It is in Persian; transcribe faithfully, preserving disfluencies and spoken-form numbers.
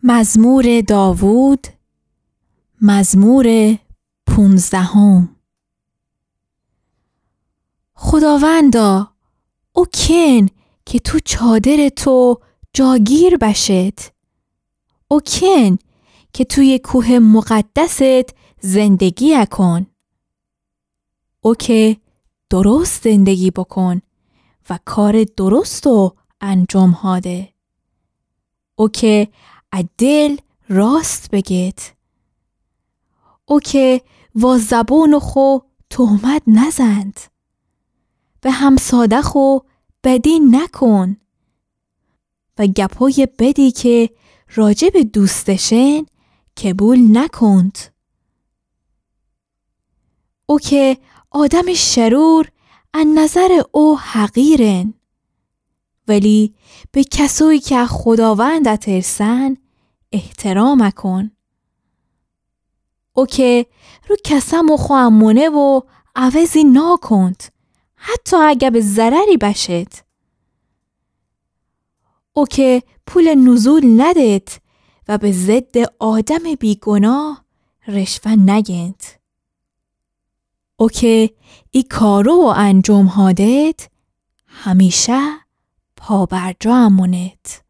مزمور داوود، مزمور پونزدهم. خداوندا، او کن که تو چادر تو جاگیر بشد. او کن که توی کوه مقدست زندگی کن. او که درست زندگی بکن و کار درست رو انجام هاده. او که عدل راست بگید. او که و زبون خو تهمت نزند. به همساده خو بدی نکن. و گپای بدی که راجب دوستشن قبول نکند. او که آدم شرور ان نظر او حقیرن، ولی به کسایی که خداوند ترسن احترام کن. او که رو کسم و خوامونه و عوضی ناکند، حتی اگه به ضرری بشد. او که پول نزول ندید و به ضد آدم بیگناه رشوه نگند. او که ای کارو انجام هادید همیشه پا بر جا امونید.